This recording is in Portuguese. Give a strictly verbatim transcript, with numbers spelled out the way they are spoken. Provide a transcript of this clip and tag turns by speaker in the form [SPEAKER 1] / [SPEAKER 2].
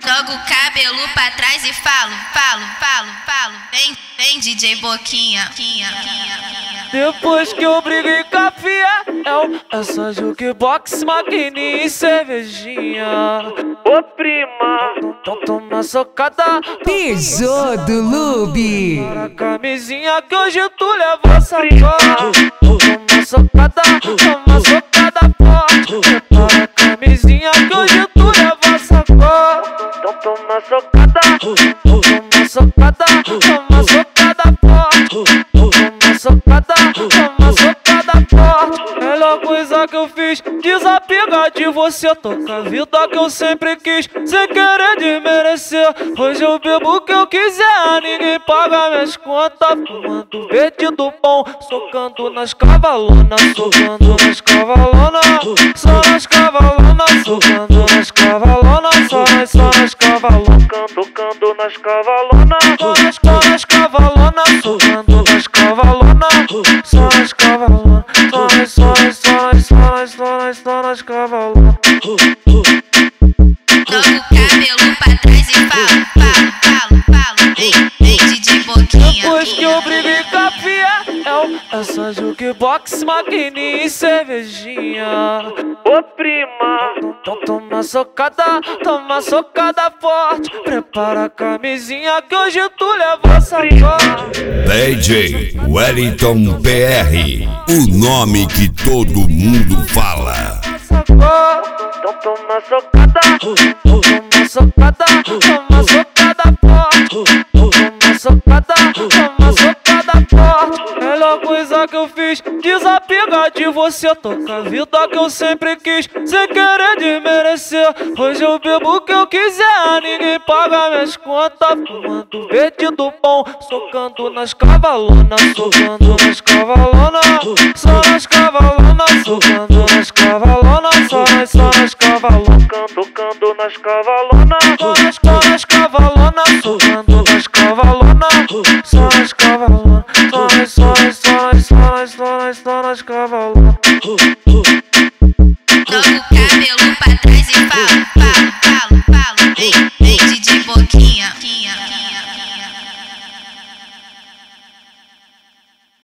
[SPEAKER 1] Jogo o cabelo pra trás e falo, falo, falo, falo. Vem, vem D J Boquinha, quinha, quinha.
[SPEAKER 2] Depois que eu briguei com a Fiel, é só jukebox, maquininha e cervejinha. Ô prima, então toma socada.
[SPEAKER 3] Pisou do Lube.
[SPEAKER 2] Para a camisinha que hoje tu leva sacola. Toma socada, toma socada forte. Para a camisinha que hoje tu leva sacola. Então toma socada, toma socada, toma socada forte. Toma socada, toma socada forte. Melhor coisa que eu fiz, desapegar de você. Toca a vida que eu sempre quis, sem querer desmerecer. Hoje eu bebo o que eu quiser, ninguém paga minhas contas. Fumando verde do bom, socando nas cavalonas. Socando nas cavalonas, só nas cavalonas. Socando nas cavalonas, só nas, só nas cavalonas. Tocando nas cavalonas, só nas, só nas cavalonas. Socando nas cavalonas, só nas cavalonas. Só nas, só nas, só nas, só nas, só nas, só nas cavalonas.
[SPEAKER 1] Jogo o cabelo pra trás e falo, falo, falo, falo. Vem, vem D J Boquinha.
[SPEAKER 2] Depois que eu briguei com a Fiel, é só jukebox, maquininha e cervejinha. Ô prima, então toma socada, toma socada forte. Prepara a camisinha que hoje tu leva sacola.
[SPEAKER 4] D J Wellington P R, o nome que todo mundo fala.
[SPEAKER 2] Então toma socada, toma socada, toma socada forte. Toma socada, toma socada forte. Melhor coisa que eu fiz, desapegar de você. Toca a vida que eu sempre quis, sem querer desmerecer. Hoje eu bebo o que eu quiser, ninguém paga minhas contas. Fumando verde do bom, socando nas cavalonas. Socando nas cavalonas, só nas cavalonas. Socando nas cavalonas, só nas, só nas cavalonas. Tocando nas cavalonas, só nas, só nas cavalonas. Socando nas cavalonas, só nas cavalonas. Só nas, só nas, só nas, só nas, só nas, só nas cavalonas.
[SPEAKER 1] Jogo